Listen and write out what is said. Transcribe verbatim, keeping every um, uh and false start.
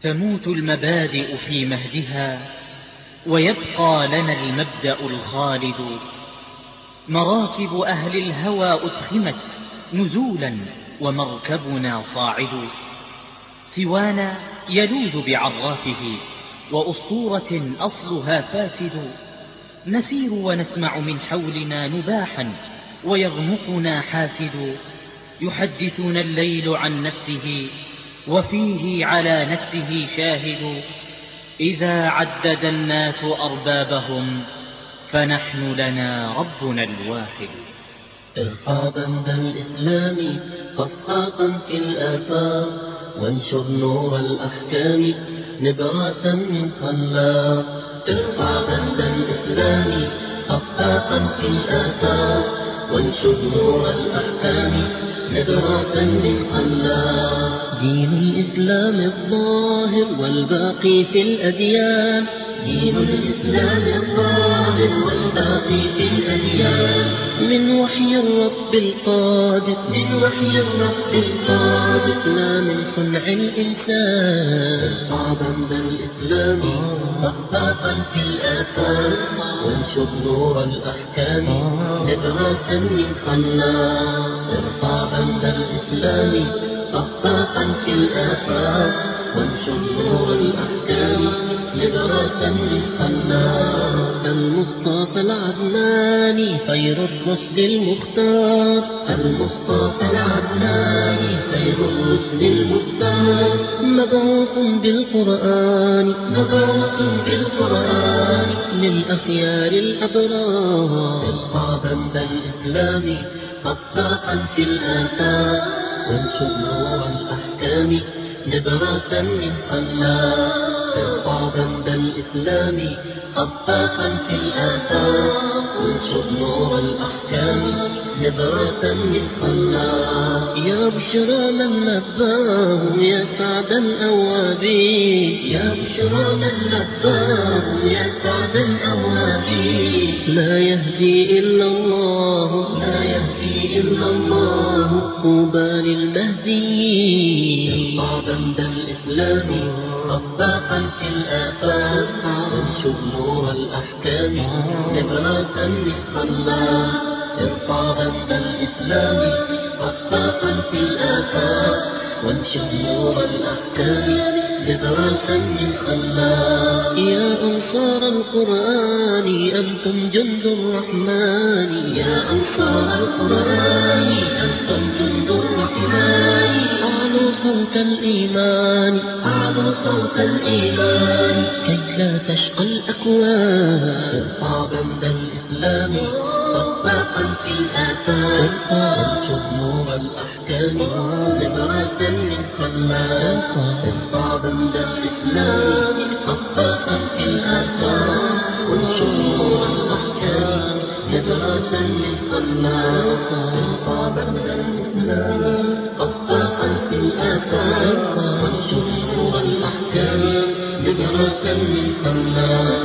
تموت المبادئ في مهدها ويبقى لنا المبدأ الخالد. مراكب أهل الهوى أدخمت نزولا ومركبنا صاعد، سوانا يلوذ بعرافه وأسطورة أصلها فاسد. نسير ونسمع من حولنا نباحا ويغمقنا حاسد، يحدثنا الليل عن نفسه وفيه على نفسه شاهد. إذا عدد الناس أربابهم فنحن لنا ربنا الواحد. ارفع بند الإسلام خفاقا في الآفاق، وانشر نور الأحكام نبراسا من خلاق. ارفع بند الإسلام خفاقا في الآفاق، وانشر نور الأحكام نبراسا من خلاق. دين الإسلام الظاهر والباقي في الأديان، دين الإسلام الظاهر والباقي في الأديان، من وحي الرب القادر، من وحي الرب القادر، لا من صنع الإنسان. ارفع بند الإسلام خفاقا في الآفاق، وانشر نور الأحكام نبراسا من خلاق. ارفع بند الإسلام خفاقا في الآفاق، وانشر نور الأحكام نبراسا من خلاق. المصطفى العدناني خير الرسل المختار، المصطفى العدناني خير الرسل المختار، مبعوث بالقرآن، مبعوث بالقرآن للأخيار الأبرار. ارفع بند الإسلام خفاقا في الآفاق، وانشر نور الأحكام نبراسا من خلاق. ارفع بند الإسلام خفاقا في الآفاق، وانشر نور الأحكام نبراسا من خلاق. يا بشرى من لباه يا سعد الأوابين، يا بشرى من لباه يا سعد الأوابين، لا يهدي إلا الله، لا يهدي إلا الله، طوبى للمهديين. ارفع بند الإسلام خفاقا في الآفاق، وانشر نور الأحكام نبراسا من خلاق. ارفع بند الإسلام خفاقا في الآفاق، وانشر نور الأحكام نبراسا من خلاق. يا أنصار القرآن أنتم جند الرحمن، يا أنصار القرآن أنتم جند الرحمن، أعلوا صوت الإيمان، أعلوا صوت الإيمان كي لا تشقى الأكوان. ارفع بند الإسلام خفاقا في الآفاق، وانشر نور الأحكام نبراسا من خلاق. ارفع بند الإسلام خفاقا في الآفاق، وانشر نور الأحكام نبراسا من خلاق. ارفع بند الإسلام خفاقا في الآفاق، وانشر نور الأحكام نبراسا من خلاق.